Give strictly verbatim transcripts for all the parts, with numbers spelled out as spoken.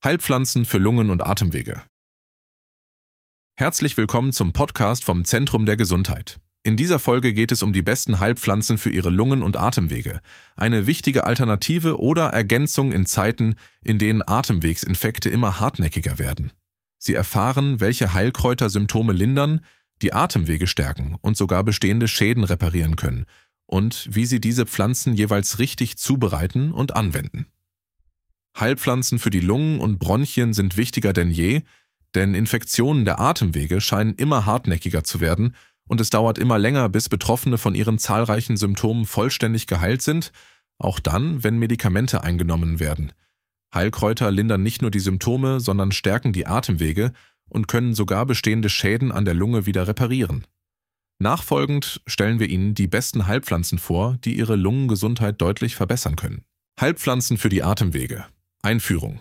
Heilpflanzen für Lungen und Atemwege. Herzlich willkommen zum Podcast vom Zentrum der Gesundheit. In dieser Folge geht es um die besten Heilpflanzen für Ihre Lungen und Atemwege, eine wichtige Alternative oder Ergänzung in Zeiten, in denen Atemwegsinfekte immer hartnäckiger werden. Sie erfahren, welche Heilkräuter Symptome lindern, die Atemwege stärken und sogar bestehende Schäden reparieren können und wie Sie diese Pflanzen jeweils richtig zubereiten und anwenden. Heilpflanzen für die Lungen und Bronchien sind wichtiger denn je, denn Infektionen der Atemwege scheinen immer hartnäckiger zu werden und es dauert immer länger, bis Betroffene von ihren zahlreichen Symptomen vollständig geheilt sind, auch dann, wenn Medikamente eingenommen werden. Heilkräuter lindern nicht nur die Symptome, sondern stärken die Atemwege und können sogar bestehende Schäden an der Lunge wieder reparieren. Nachfolgend stellen wir Ihnen die besten Heilpflanzen vor, die Ihre Lungengesundheit deutlich verbessern können. Heilpflanzen für die Atemwege. Einführung.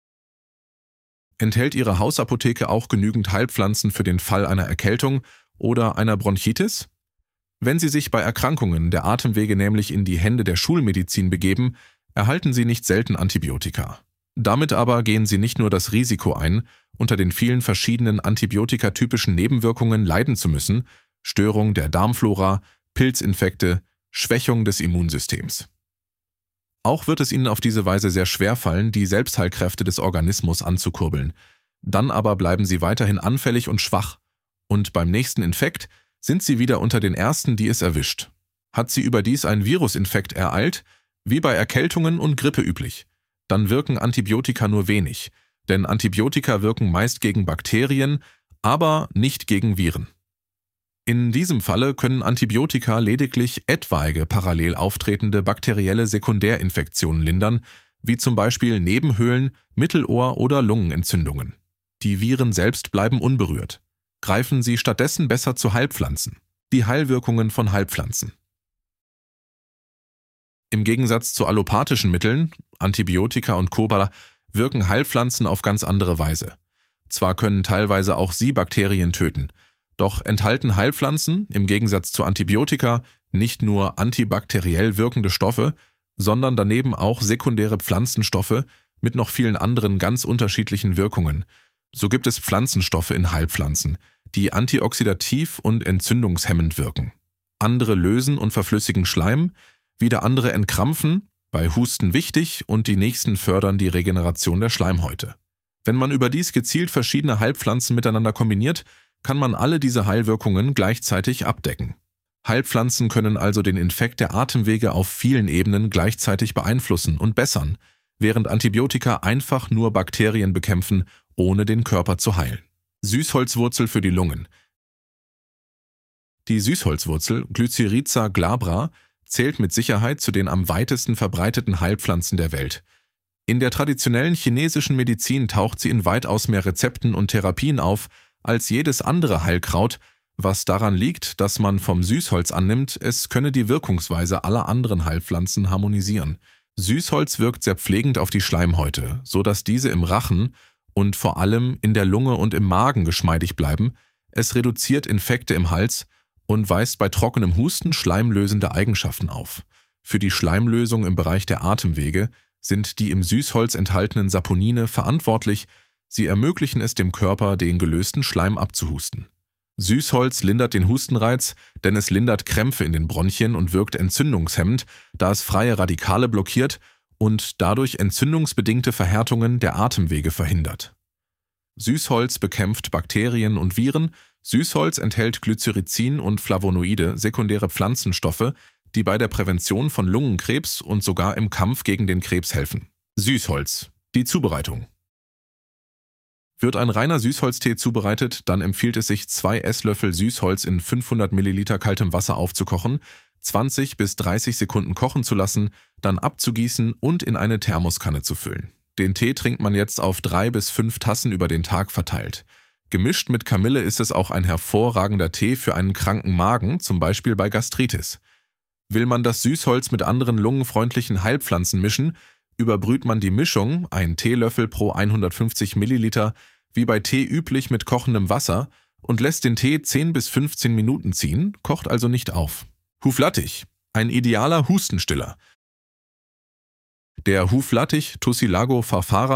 Enthält Ihre Hausapotheke auch genügend Heilpflanzen für den Fall einer Erkältung oder einer Bronchitis? Wenn Sie sich bei Erkrankungen der Atemwege nämlich in die Hände der Schulmedizin begeben, erhalten Sie nicht selten Antibiotika. Damit aber gehen Sie nicht nur das Risiko ein, unter den vielen verschiedenen antibiotikatypischen Nebenwirkungen leiden zu müssen, Störung der Darmflora, Pilzinfekte, Schwächung des Immunsystems. Auch wird es Ihnen auf diese Weise sehr schwer fallen, die Selbstheilkräfte des Organismus anzukurbeln. Dann aber bleiben Sie weiterhin anfällig und schwach. Und beim nächsten Infekt sind Sie wieder unter den Ersten, die es erwischt. Hat Sie überdies ein Virusinfekt ereilt, wie bei Erkältungen und Grippe üblich, dann wirken Antibiotika nur wenig, denn Antibiotika wirken meist gegen Bakterien, aber nicht gegen Viren. In diesem Falle können Antibiotika lediglich etwaige parallel auftretende bakterielle Sekundärinfektionen lindern, wie zum Beispiel Nebenhöhlen-, Mittelohr- oder Lungenentzündungen. Die Viren selbst bleiben unberührt. Greifen Sie stattdessen besser zu Heilpflanzen. Die Heilwirkungen von Heilpflanzen. Im Gegensatz zu allopathischen Mitteln, Antibiotika und Co. wirken Heilpflanzen auf ganz andere Weise. Zwar können teilweise auch sie Bakterien töten, doch enthalten Heilpflanzen, im Gegensatz zu Antibiotika, nicht nur antibakteriell wirkende Stoffe, sondern daneben auch sekundäre Pflanzenstoffe mit noch vielen anderen ganz unterschiedlichen Wirkungen. So gibt es Pflanzenstoffe in Heilpflanzen, die antioxidativ und entzündungshemmend wirken. Andere lösen und verflüssigen Schleim, wieder andere entkrampfen, bei Husten wichtig und die nächsten fördern die Regeneration der Schleimhäute. Wenn man überdies gezielt verschiedene Heilpflanzen miteinander kombiniert, kann man alle diese Heilwirkungen gleichzeitig abdecken. Heilpflanzen können also den Infekt der Atemwege auf vielen Ebenen gleichzeitig beeinflussen und bessern, während Antibiotika einfach nur Bakterien bekämpfen, ohne den Körper zu heilen. Süßholzwurzel für die Lungen. Die Süßholzwurzel, Glycyrrhiza glabra, zählt mit Sicherheit zu den am weitesten verbreiteten Heilpflanzen der Welt. In der traditionellen chinesischen Medizin taucht sie in weitaus mehr Rezepten und Therapien auf als jedes andere Heilkraut, was daran liegt, dass man vom Süßholz annimmt, es könne die Wirkungsweise aller anderen Heilpflanzen harmonisieren. Süßholz wirkt sehr pflegend auf die Schleimhäute, so dass diese im Rachen und vor allem in der Lunge und im Magen geschmeidig bleiben. Es reduziert Infekte im Hals und weist bei trockenem Husten schleimlösende Eigenschaften auf. Für die Schleimlösung im Bereich der Atemwege sind die im Süßholz enthaltenen Saponine verantwortlich. Sie ermöglichen es dem Körper, den gelösten Schleim abzuhusten. Süßholz lindert den Hustenreiz, denn es lindert Krämpfe in den Bronchien und wirkt entzündungshemmend, da es freie Radikale blockiert und dadurch entzündungsbedingte Verhärtungen der Atemwege verhindert. Süßholz bekämpft Bakterien und Viren. Süßholz enthält Glycyrrhizin und Flavonoide, sekundäre Pflanzenstoffe, die bei der Prävention von Lungenkrebs und sogar im Kampf gegen den Krebs helfen. Süßholz. Die Zubereitung. Wird ein reiner Süßholztee zubereitet, dann empfiehlt es sich, zwei Esslöffel Süßholz in fünfhundert Milliliter kaltem Wasser aufzukochen, zwanzig bis dreißig Sekunden kochen zu lassen, dann abzugießen und in eine Thermoskanne zu füllen. Den Tee trinkt man jetzt auf drei bis fünf Tassen über den Tag verteilt. Gemischt mit Kamille ist es auch ein hervorragender Tee für einen kranken Magen, zum Beispiel bei Gastritis. Will man das Süßholz mit anderen lungenfreundlichen Heilpflanzen mischen, überbrüht man die Mischung, ein Teelöffel pro hundertfünfzig Milliliter, wie bei Tee üblich mit kochendem Wasser und lässt den Tee zehn bis fünfzehn Minuten ziehen, kocht also nicht auf. Huflattich, ein idealer Hustenstiller. Der Huflattich Tussilago farfara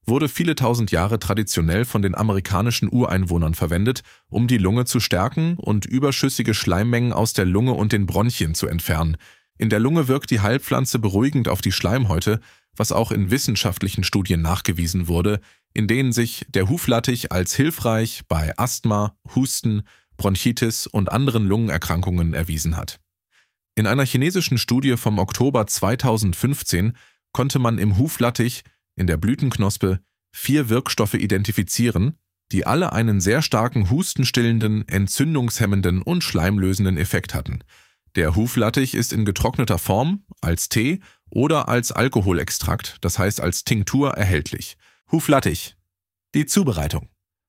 wurde viele tausend Jahre traditionell von den amerikanischen Ureinwohnern verwendet, um die Lunge zu stärken und überschüssige Schleimmengen aus der Lunge und den Bronchien zu entfernen. In der Lunge wirkt die Heilpflanze beruhigend auf die Schleimhäute, was auch in wissenschaftlichen Studien nachgewiesen wurde, in denen sich der Huflattich als hilfreich bei Asthma, Husten, Bronchitis und anderen Lungenerkrankungen erwiesen hat. In einer chinesischen Studie vom Oktober zweitausendfünfzehn konnte man im Huflattich, in der Blütenknospe, vier Wirkstoffe identifizieren, die alle einen sehr starken hustenstillenden, entzündungshemmenden und schleimlösenden Effekt hatten. Der Huflattich ist in getrockneter Form, als Tee oder als Alkoholextrakt, das heißt als Tinktur, erhältlich. Huflattich. Die Zubereitung.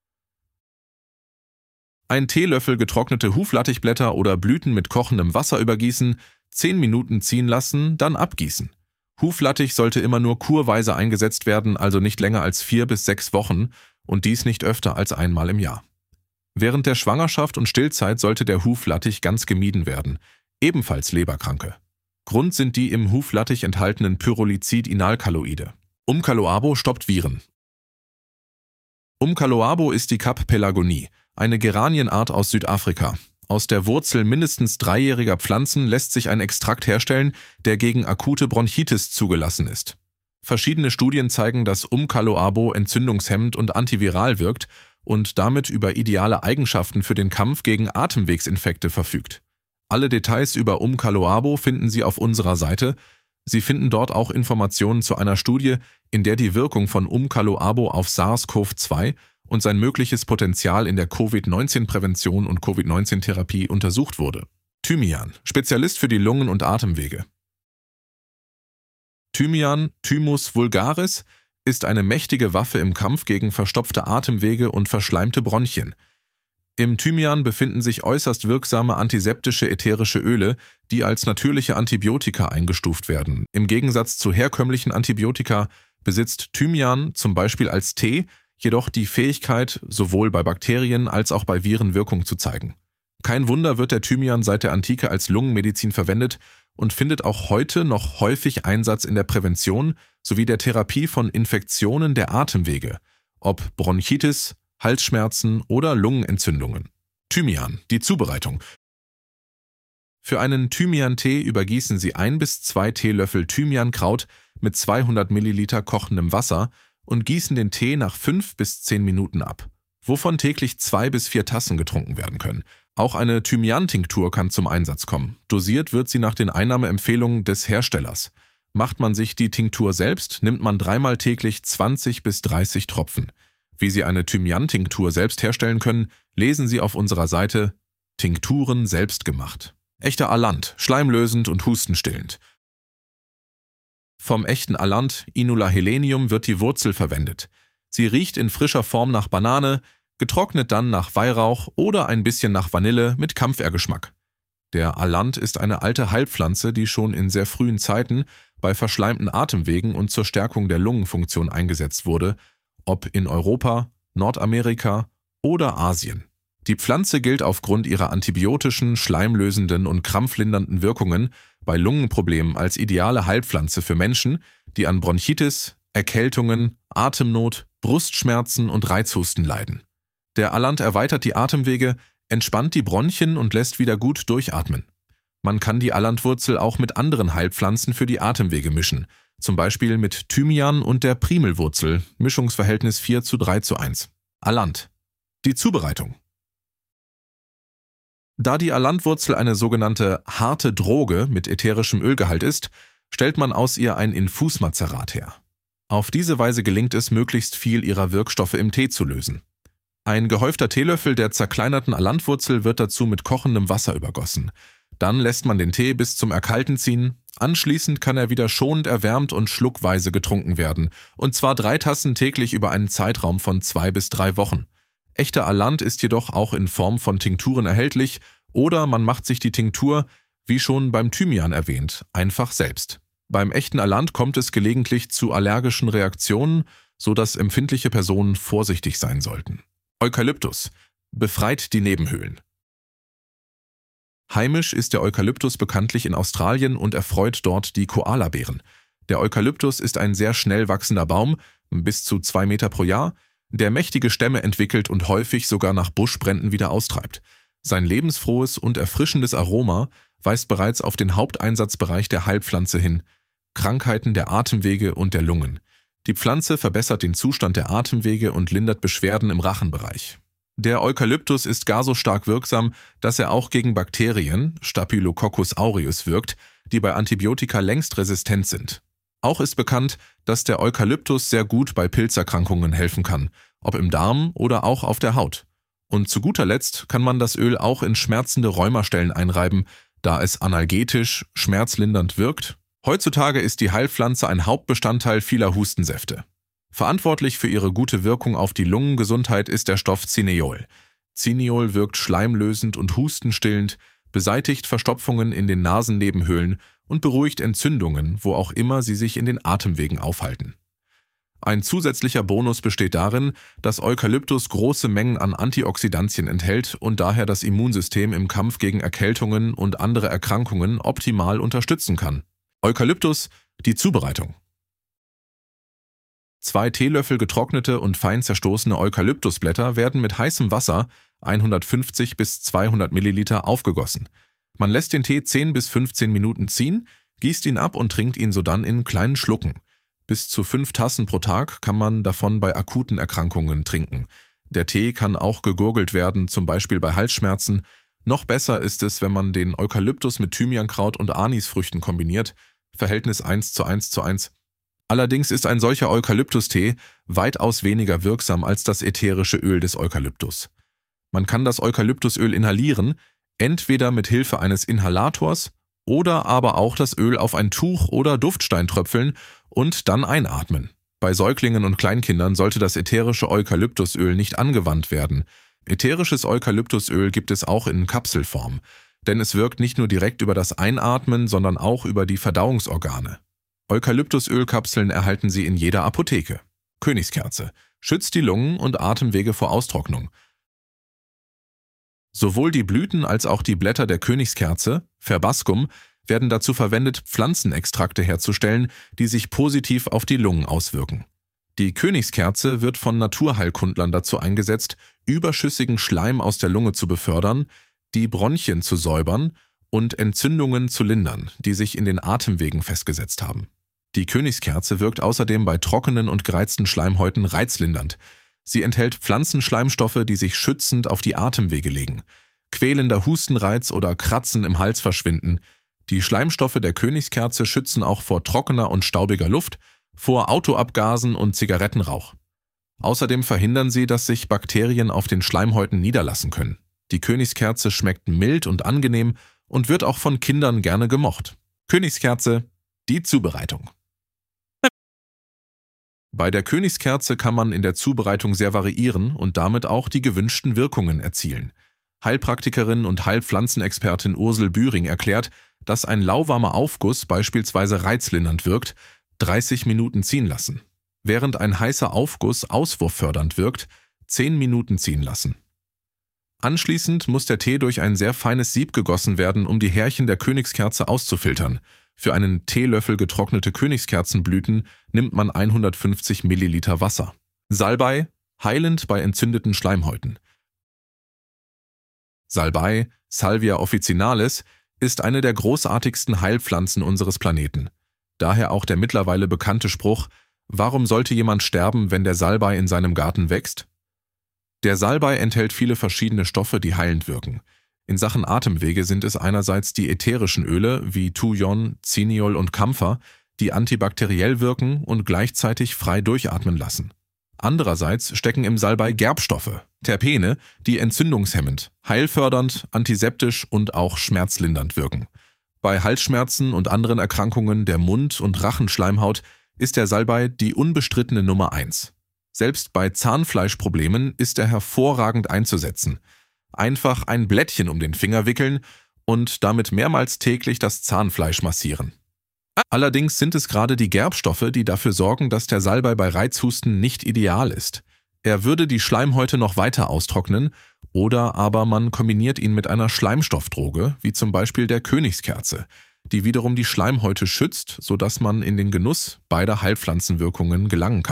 Ein Teelöffel getrocknete Huflattichblätter oder Blüten mit kochendem Wasser übergießen, zehn Minuten ziehen lassen, dann abgießen. Huflattich sollte immer nur kurweise eingesetzt werden, also nicht länger als vier bis sechs Wochen und dies nicht öfter als einmal im Jahr. Während der Schwangerschaft und Stillzeit sollte der Huflattich ganz gemieden werden, ebenfalls Leberkranke. Grund sind die im Huflattich enthaltenen Pyrrolizid-Inalkaloide. Umcaloabo stoppt Viren. Umcaloabo ist die Cap-Pelagonie, eine Geranienart aus Südafrika. Aus der Wurzel mindestens dreijähriger Pflanzen lässt sich ein Extrakt herstellen, der gegen akute Bronchitis zugelassen ist. Verschiedene Studien zeigen, dass Umcaloabo entzündungshemmend und antiviral wirkt und damit über ideale Eigenschaften für den Kampf gegen Atemwegsinfekte verfügt. Alle Details über Umcaloabo finden Sie auf unserer Seite. Sie finden dort auch Informationen zu einer Studie, in der die Wirkung von Umcaloabo auf SARS-C o V zwei und sein mögliches Potenzial in der Covid neunzehn Prävention und Covid neunzehn Therapie untersucht wurde. Thymian, Spezialist für die Lungen- und Atemwege. Thymian, Thymus vulgaris, ist eine mächtige Waffe im Kampf gegen verstopfte Atemwege und verschleimte Bronchien. Im Thymian befinden sich äußerst wirksame antiseptische ätherische Öle, die als natürliche Antibiotika eingestuft werden. Im Gegensatz zu herkömmlichen Antibiotika besitzt Thymian zum Beispiel als Tee jedoch die Fähigkeit, sowohl bei Bakterien als auch bei Viren Wirkung zu zeigen. Kein Wunder wird der Thymian seit der Antike als Lungenmedizin verwendet und findet auch heute noch häufig Einsatz in der Prävention sowie der Therapie von Infektionen der Atemwege, ob Bronchitis, Halsschmerzen oder Lungenentzündungen. Thymian, die Zubereitung. Für einen Thymian-Tee übergießen Sie ein bis zwei Teelöffel Thymiankraut mit zweihundert Milliliter kochendem Wasser und gießen den Tee nach fünf bis zehn Minuten ab, wovon täglich zwei bis vier Tassen getrunken werden können. Auch eine Thymian-Tinktur kann zum Einsatz kommen. Dosiert wird sie nach den Einnahmeempfehlungen des Herstellers. Macht man sich die Tinktur selbst, nimmt man dreimal täglich zwanzig bis dreißig Tropfen. Wie Sie eine Thymian-Tinktur selbst herstellen können, lesen Sie auf unserer Seite Tinkturen selbst gemacht. Echter Alant, schleimlösend und hustenstillend. Vom echten Alant, Inula helenium, wird die Wurzel verwendet. Sie riecht in frischer Form nach Banane, getrocknet dann nach Weihrauch oder ein bisschen nach Vanille mit Kampfergeschmack. Der Alant ist eine alte Heilpflanze, die schon in sehr frühen Zeiten bei verschleimten Atemwegen und zur Stärkung der Lungenfunktion eingesetzt wurde, ob in Europa, Nordamerika oder Asien. Die Pflanze gilt aufgrund ihrer antibiotischen, schleimlösenden und krampflindernden Wirkungen bei Lungenproblemen als ideale Heilpflanze für Menschen, die an Bronchitis, Erkältungen, Atemnot, Brustschmerzen und Reizhusten leiden. Der Alant erweitert die Atemwege, entspannt die Bronchien und lässt wieder gut durchatmen. Man kann die Alantwurzel auch mit anderen Heilpflanzen für die Atemwege mischen, zum Beispiel mit Thymian und der Primelwurzel, Mischungsverhältnis vier zu drei zu eins. Alant. Die Zubereitung. Da die Alantwurzel eine sogenannte harte Droge mit ätherischem Ölgehalt ist, stellt man aus ihr ein Infusmazerat her. Auf diese Weise gelingt es, möglichst viel ihrer Wirkstoffe im Tee zu lösen. Ein gehäufter Teelöffel der zerkleinerten Alantwurzel wird dazu mit kochendem Wasser übergossen. Dann lässt man den Tee bis zum Erkalten ziehen, anschließend kann er wieder schonend erwärmt und schluckweise getrunken werden, und zwar drei Tassen täglich über einen Zeitraum von zwei bis drei Wochen. Echter Alant ist jedoch auch in Form von Tinkturen erhältlich oder man macht sich die Tinktur, wie schon beim Thymian erwähnt, einfach selbst. Beim echten Alant kommt es gelegentlich zu allergischen Reaktionen, sodass empfindliche Personen vorsichtig sein sollten. Eukalyptus befreit die Nebenhöhlen. Heimisch ist der Eukalyptus bekanntlich in Australien und erfreut dort die Koalabären. Der Eukalyptus ist ein sehr schnell wachsender Baum bis zu zwei Meter pro Jahr, der mächtige Stämme entwickelt und häufig sogar nach Buschbränden wieder austreibt. Sein lebensfrohes und erfrischendes Aroma weist bereits auf den Haupteinsatzbereich der Heilpflanze hin: Krankheiten der Atemwege und der Lungen. Die Pflanze verbessert den Zustand der Atemwege und lindert Beschwerden im Rachenbereich. Der Eukalyptus ist gar so stark wirksam, dass er auch gegen Bakterien, Staphylococcus aureus, wirkt, die bei Antibiotika längst resistent sind. Auch ist bekannt, dass der Eukalyptus sehr gut bei Pilzerkrankungen helfen kann, ob im Darm oder auch auf der Haut. Und zu guter Letzt kann man das Öl auch in schmerzende Rheumastellen einreiben, da es analgetisch, schmerzlindernd wirkt. Heutzutage ist die Heilpflanze ein Hauptbestandteil vieler Hustensäfte. Verantwortlich für ihre gute Wirkung auf die Lungengesundheit ist der Stoff Zineol. Zineol wirkt schleimlösend und hustenstillend, beseitigt Verstopfungen in den Nasennebenhöhlen und beruhigt Entzündungen, wo auch immer sie sich in den Atemwegen aufhalten. Ein zusätzlicher Bonus besteht darin, dass Eukalyptus große Mengen an Antioxidantien enthält und daher das Immunsystem im Kampf gegen Erkältungen und andere Erkrankungen optimal unterstützen kann. Eukalyptus, die Zubereitung. Zwei Teelöffel getrocknete und fein zerstoßene Eukalyptusblätter werden mit heißem Wasser, hundertfünfzig bis zweihundert Milliliter, aufgegossen. Man lässt den Tee zehn bis fünfzehn Minuten ziehen, gießt ihn ab und trinkt ihn sodann in kleinen Schlucken. Bis zu fünf Tassen pro Tag kann man davon bei akuten Erkrankungen trinken. Der Tee kann auch gegurgelt werden, zum Beispiel bei Halsschmerzen. Noch besser ist es, wenn man den Eukalyptus mit Thymiankraut und Anisfrüchten kombiniert, Verhältnis eins zu eins zu eins. Allerdings ist ein solcher Eukalyptustee weitaus weniger wirksam als das ätherische Öl des Eukalyptus. Man kann das Eukalyptusöl inhalieren, entweder mit Hilfe eines Inhalators oder aber auch das Öl auf ein Tuch oder Duftstein tröpfeln und dann einatmen. Bei Säuglingen und Kleinkindern sollte das ätherische Eukalyptusöl nicht angewandt werden. Ätherisches Eukalyptusöl gibt es auch in Kapselform, denn es wirkt nicht nur direkt über das Einatmen, sondern auch über die Verdauungsorgane. Eukalyptusölkapseln erhalten Sie in jeder Apotheke. Königskerze schützt die Lungen und Atemwege vor Austrocknung. Sowohl die Blüten als auch die Blätter der Königskerze, Verbascum, werden dazu verwendet, Pflanzenextrakte herzustellen, die sich positiv auf die Lungen auswirken. Die Königskerze wird von Naturheilkundlern dazu eingesetzt, überschüssigen Schleim aus der Lunge zu befördern, die Bronchien zu säubern und Entzündungen zu lindern, die sich in den Atemwegen festgesetzt haben. Die Königskerze wirkt außerdem bei trockenen und gereizten Schleimhäuten reizlindernd. Sie enthält Pflanzenschleimstoffe, die sich schützend auf die Atemwege legen. Quälender Hustenreiz oder Kratzen im Hals verschwinden. Die Schleimstoffe der Königskerze schützen auch vor trockener und staubiger Luft, vor Autoabgasen und Zigarettenrauch. Außerdem verhindern sie, dass sich Bakterien auf den Schleimhäuten niederlassen können. Die Königskerze schmeckt mild und angenehm und wird auch von Kindern gerne gemocht. Königskerze, die Zubereitung. Bei der Königskerze kann man in der Zubereitung sehr variieren und damit auch die gewünschten Wirkungen erzielen. Heilpraktikerin und Heilpflanzenexpertin Ursel Bühring erklärt, dass ein lauwarmer Aufguss beispielsweise reizlindernd wirkt, dreißig Minuten ziehen lassen. Während ein heißer Aufguss auswurffördernd wirkt, zehn Minuten ziehen lassen. Anschließend muss der Tee durch ein sehr feines Sieb gegossen werden, um die Härchen der Königskerze auszufiltern. Für einen Teelöffel getrocknete Königskerzenblüten nimmt man hundertfünfzig Milliliter Wasser. Salbei, heilend bei entzündeten Schleimhäuten. Salbei, Salvia officinalis, ist eine der großartigsten Heilpflanzen unseres Planeten. Daher auch der mittlerweile bekannte Spruch: Warum sollte jemand sterben, wenn der Salbei in seinem Garten wächst? Der Salbei enthält viele verschiedene Stoffe, die heilend wirken. In Sachen Atemwege sind es einerseits die ätherischen Öle wie Thujon, Zineol und Kampfer, die antibakteriell wirken und gleichzeitig frei durchatmen lassen. Andererseits stecken im Salbei Gerbstoffe, Terpene, die entzündungshemmend, heilfördernd, antiseptisch und auch schmerzlindernd wirken. Bei Halsschmerzen und anderen Erkrankungen der Mund- und Rachenschleimhaut ist der Salbei die unbestrittene Nummer eins. Selbst bei Zahnfleischproblemen ist er hervorragend einzusetzen. Einfach ein Blättchen um den Finger wickeln und damit mehrmals täglich das Zahnfleisch massieren. Allerdings sind es gerade die Gerbstoffe, die dafür sorgen, dass der Salbei bei Reizhusten nicht ideal ist. Er würde die Schleimhäute noch weiter austrocknen, oder aber man kombiniert ihn mit einer Schleimstoffdroge, wie zum Beispiel der Königskerze, die wiederum die Schleimhäute schützt, sodass man in den Genuss beider Heilpflanzenwirkungen gelangen kann.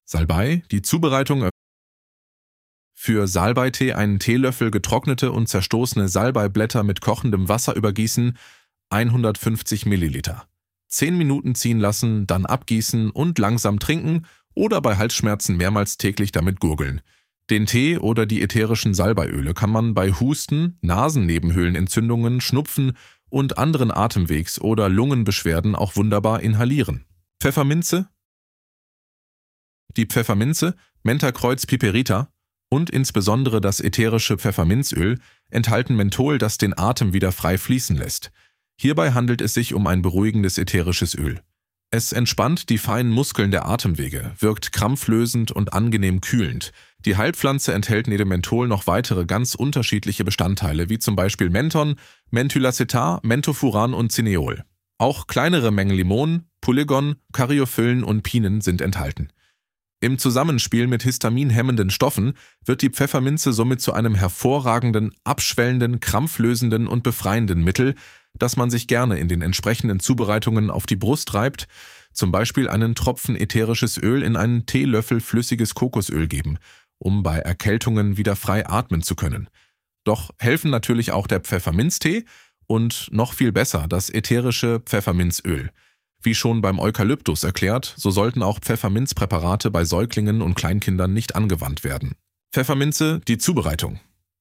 Salbei, die Zubereitung. Für Salbeitee einen Teelöffel getrocknete und zerstoßene Salbeiblätter mit kochendem Wasser übergießen, hundertfünfzig Milliliter. zehn Minuten ziehen lassen, dann abgießen und langsam trinken oder bei Halsschmerzen mehrmals täglich damit gurgeln. Den Tee oder die ätherischen Salbeiöle kann man bei Husten, Nasennebenhöhlenentzündungen, Schnupfen und anderen Atemwegs- oder Lungenbeschwerden auch wunderbar inhalieren. Pfefferminze. Die Pfefferminze, Mentha-Kreuz piperita und insbesondere das ätherische Pfefferminzöl enthalten Menthol, das den Atem wieder frei fließen lässt. Hierbei handelt es sich um ein beruhigendes ätherisches Öl. Es entspannt die feinen Muskeln der Atemwege, wirkt krampflösend und angenehm kühlend. Die Heilpflanze enthält neben Menthol noch weitere ganz unterschiedliche Bestandteile, wie zum Beispiel Menthon, Menthylacetar, Menthofuran und Cineol. Auch kleinere Mengen Limon, Polygon, Karyophyllin und Pinen sind enthalten. Im Zusammenspiel mit histaminhemmenden Stoffen wird die Pfefferminze somit zu einem hervorragenden, abschwellenden, krampflösenden und befreienden Mittel, das man sich gerne in den entsprechenden Zubereitungen auf die Brust reibt, zum Beispiel einen Tropfen ätherisches Öl in einen Teelöffel flüssiges Kokosöl geben, um bei Erkältungen wieder frei atmen zu können. Doch helfen natürlich auch der Pfefferminztee und noch viel besser das ätherische Pfefferminzöl. Wie schon beim Eukalyptus erklärt, so sollten auch Pfefferminzpräparate bei Säuglingen und Kleinkindern nicht angewandt werden. Pfefferminze, die Zubereitung.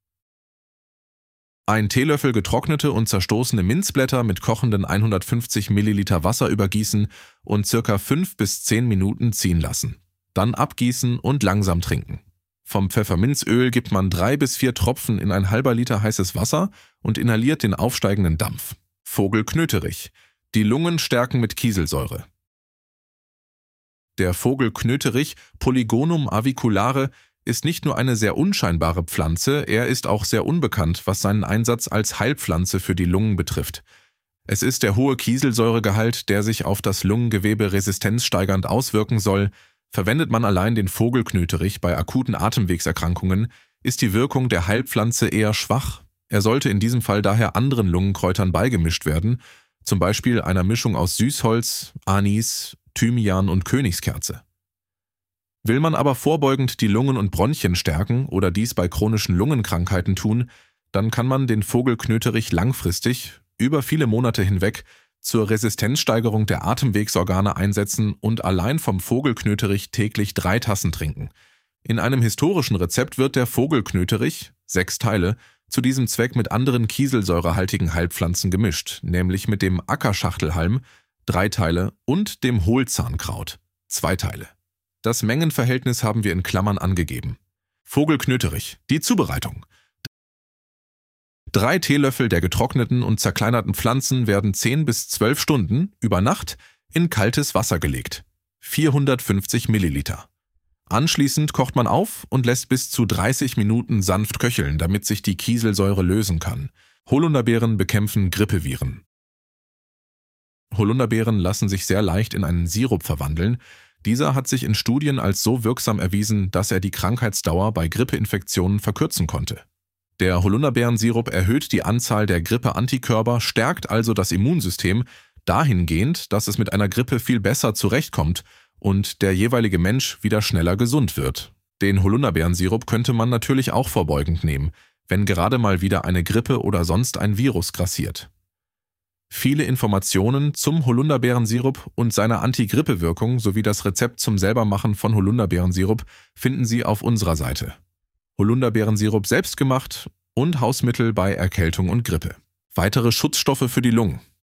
Ein Teelöffel getrocknete und zerstoßene Minzblätter mit kochenden hundertfünfzig Milliliter Wasser übergießen und circa fünf bis zehn Minuten ziehen lassen. Dann abgießen und langsam trinken. Vom Pfefferminzöl gibt man drei bis vier Tropfen in ein halber Liter heißes Wasser und inhaliert den aufsteigenden Dampf. Vogelknöterich. Die Lungen stärken mit Kieselsäure. Der Vogelknöterich, Polygonum aviculare, ist nicht nur eine sehr unscheinbare Pflanze, er ist auch sehr unbekannt, was seinen Einsatz als Heilpflanze für die Lungen betrifft. Es ist der hohe Kieselsäuregehalt, der sich auf das Lungengewebe resistenzsteigernd auswirken soll. Verwendet man allein den Vogelknöterich bei akuten Atemwegserkrankungen, ist die Wirkung der Heilpflanze eher schwach. Er sollte in diesem Fall daher anderen Lungenkräutern beigemischt werden, zum Beispiel einer Mischung aus Süßholz, Anis, Thymian und Königskerze. Will man aber vorbeugend die Lungen und Bronchien stärken oder dies bei chronischen Lungenkrankheiten tun, dann kann man den Vogelknöterich langfristig, über viele Monate hinweg, zur Resistenzsteigerung der Atemwegsorgane einsetzen und allein vom Vogelknöterich täglich drei Tassen trinken. In einem historischen Rezept wird der Vogelknöterich, sechs Teile, zu diesem Zweck mit anderen kieselsäurehaltigen Heilpflanzen gemischt, nämlich mit dem Ackerschachtelhalm, drei Teile, und dem Hohlzahnkraut, zwei Teile. Das Mengenverhältnis haben wir in Klammern angegeben. Vogelknöterich, die Zubereitung. Drei Teelöffel der getrockneten und zerkleinerten Pflanzen werden zehn bis zwölf Stunden, über Nacht, in kaltes Wasser gelegt. vierhundertfünfzig Milliliter. Anschließend kocht man auf und lässt bis zu dreißig Minuten sanft köcheln, damit sich die Kieselsäure lösen kann. Holunderbeeren bekämpfen Grippeviren. Holunderbeeren lassen sich sehr leicht in einen Sirup verwandeln. Dieser hat sich in Studien als so wirksam erwiesen, dass er die Krankheitsdauer bei Grippeinfektionen verkürzen konnte. Der Holunderbeerensirup erhöht die Anzahl der Grippe-Antikörper, stärkt also das Immunsystem dahingehend, dass es mit einer Grippe viel besser zurechtkommt und der jeweilige Mensch wieder schneller gesund wird. Den Holunderbeerensirup könnte man natürlich auch vorbeugend nehmen, wenn gerade mal wieder eine Grippe oder sonst ein Virus grassiert. Viele Informationen zum Holunderbeerensirup und seiner Anti-Grippe-Wirkung sowie das Rezept zum Selbermachen von Holunderbeerensirup finden Sie auf unserer Seite. Holunderbeerensirup selbstgemacht und Hausmittel bei Erkältung und Grippe. Weitere Schutzstoffe für die Lungen.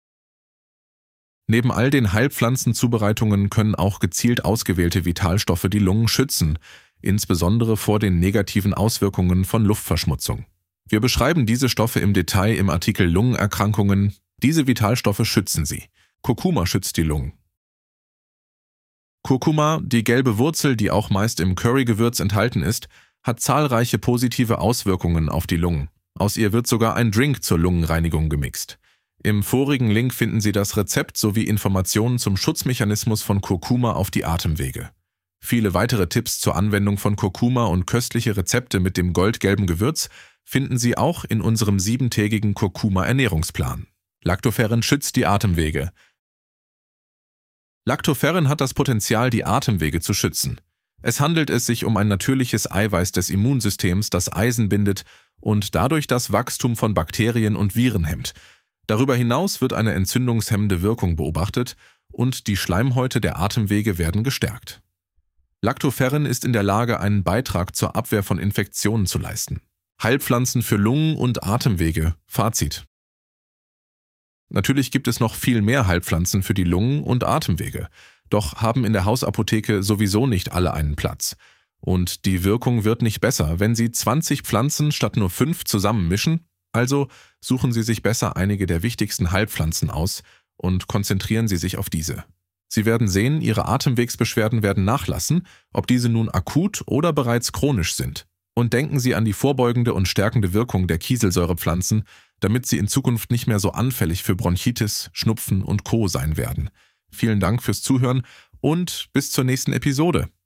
Neben all den Heilpflanzenzubereitungen können auch gezielt ausgewählte Vitalstoffe die Lungen schützen, insbesondere vor den negativen Auswirkungen von Luftverschmutzung. Wir beschreiben diese Stoffe im Detail im Artikel Lungenerkrankungen. Diese Vitalstoffe schützen sie. Kurkuma schützt die Lungen. Kurkuma, die gelbe Wurzel, die auch meist im Currygewürz enthalten ist, hat zahlreiche positive Auswirkungen auf die Lungen. Aus ihr wird sogar ein Drink zur Lungenreinigung gemixt. Im vorigen Link finden Sie das Rezept sowie Informationen zum Schutzmechanismus von Kurkuma auf die Atemwege. Viele weitere Tipps zur Anwendung von Kurkuma und köstliche Rezepte mit dem goldgelben Gewürz finden Sie auch in unserem siebentägigen Kurkuma-Ernährungsplan. Lactoferrin schützt die Atemwege. Lactoferrin hat das Potenzial, die Atemwege zu schützen. Es handelt es sich um ein natürliches Eiweiß des Immunsystems, das Eisen bindet und dadurch das Wachstum von Bakterien und Viren hemmt. Darüber hinaus wird eine entzündungshemmende Wirkung beobachtet und die Schleimhäute der Atemwege werden gestärkt. Lactoferrin ist in der Lage, einen Beitrag zur Abwehr von Infektionen zu leisten. Heilpflanzen für Lungen und Atemwege. Fazit. Natürlich gibt es noch viel mehr Heilpflanzen für die Lungen und Atemwege, doch haben in der Hausapotheke sowieso nicht alle einen Platz. Und die Wirkung wird nicht besser, wenn Sie zwanzig Pflanzen statt nur fünf zusammenmischen. Also suchen Sie sich besser einige der wichtigsten Heilpflanzen aus und konzentrieren Sie sich auf diese. Sie werden sehen, Ihre Atemwegsbeschwerden werden nachlassen, ob diese nun akut oder bereits chronisch sind. Und denken Sie an die vorbeugende und stärkende Wirkung der Kieselsäurepflanzen, damit Sie in Zukunft nicht mehr so anfällig für Bronchitis, Schnupfen und Co. sein werden. Vielen Dank fürs Zuhören und bis zur nächsten Episode.